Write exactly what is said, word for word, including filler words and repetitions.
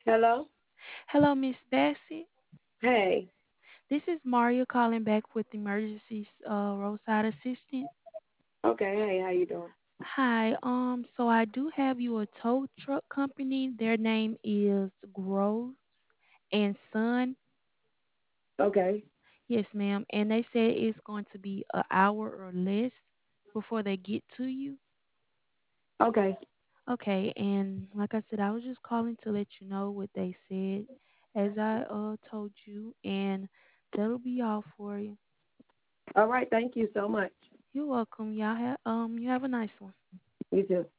Hello? Hello, Miss Bassett. Hey. This is Maria calling back with emergency uh, roadside assistance. Okay, hey, how you doing? Hi, um, so I do have you a tow truck company. Their name is Groves and Son. Okay. Yes, ma'am. And they said it's going to be an hour or less before they get to you. Okay. Okay, and like I said, I was just calling to let you know what they said, as I uh told you, and that'll be all for you. All right, thank you so much. You're welcome. Y'all have um you have a nice one. You too.